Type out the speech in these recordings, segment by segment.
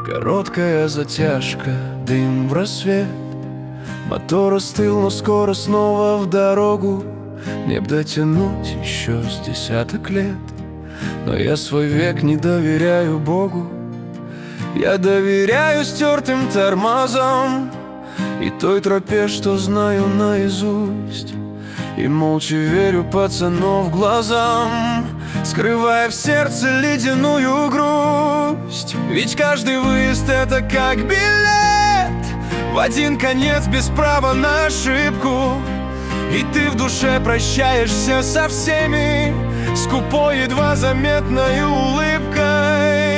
Короткая затяжка, дым в рассвет. Мотор остыл, но скоро снова в дорогу. Мне б дотянуть еще с десяток лет, но я свой век не доверяю Богу. Я доверяю стертым тормозам и той тропе, что знаю наизусть, и молча верю пацанов глазам, скрывая в сердце ледяную грусть. Ведь каждый выезд — это как билет в один конец, без права на ошибку. И ты в душе прощаешься со всеми скупой, едва заметной улыбкой.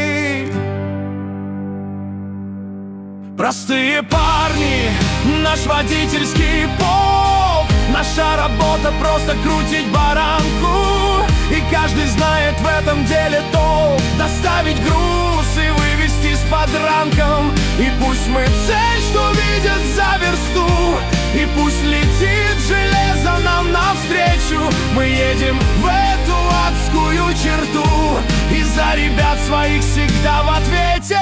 Простые парни, наш водительский полк. Наша работа — просто крутить баранку, и каждый знает в этом деле толк. Доставить груз и вывести с подранком. И пусть мы цель, что видят за версту, и пусть летит железо нам навстречу. Мы едем в эту адскую черту, и за ребят своих всегда в ответе.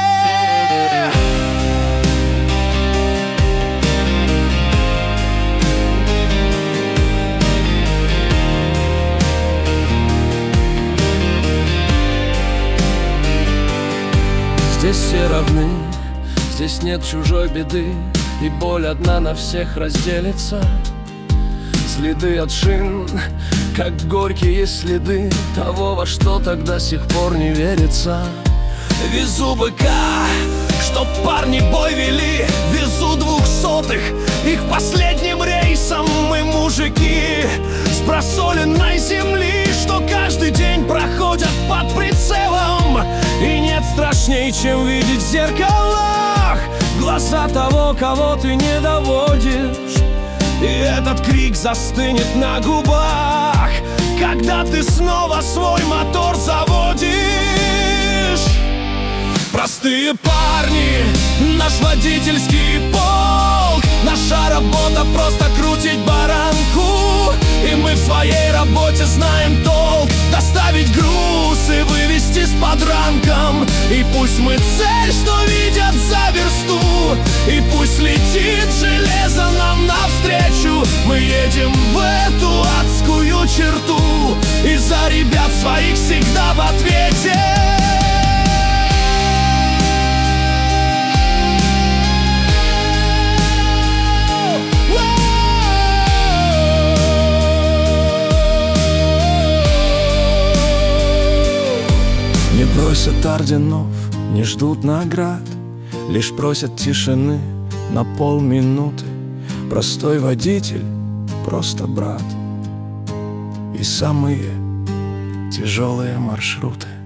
Здесь все равны, здесь нет чужой беды, и боль одна на всех разделится. Следы от шин, как горькие следы того, во что так до сих пор не верится. Везу быка, чтоб парни бой вели, везу 200-х, их последним рейсом. Мы мужики с просоленной земли, что каждый день проходят под прицелом. И нет страшней, чем видеть в зеркалах глаза того, кого ты не доводишь. И этот крик застынет на губах, когда ты снова свой мотор заводишь. Простые парни, наш водительский полк. Наша работа — просто крутить баранку, и мы в своей работе знаем толк. Доставить груз и вывести с подранком. И пусть мы цель, что видят за версту, и пусть летит железо нам навстречу. Мы едем в эту адскую черту, и за ребят своих всегда в ответе. Не просят орденов, не ждут наград, лишь просят тишины на полминуты. Простой водитель, просто брат. И самые тяжелые маршруты.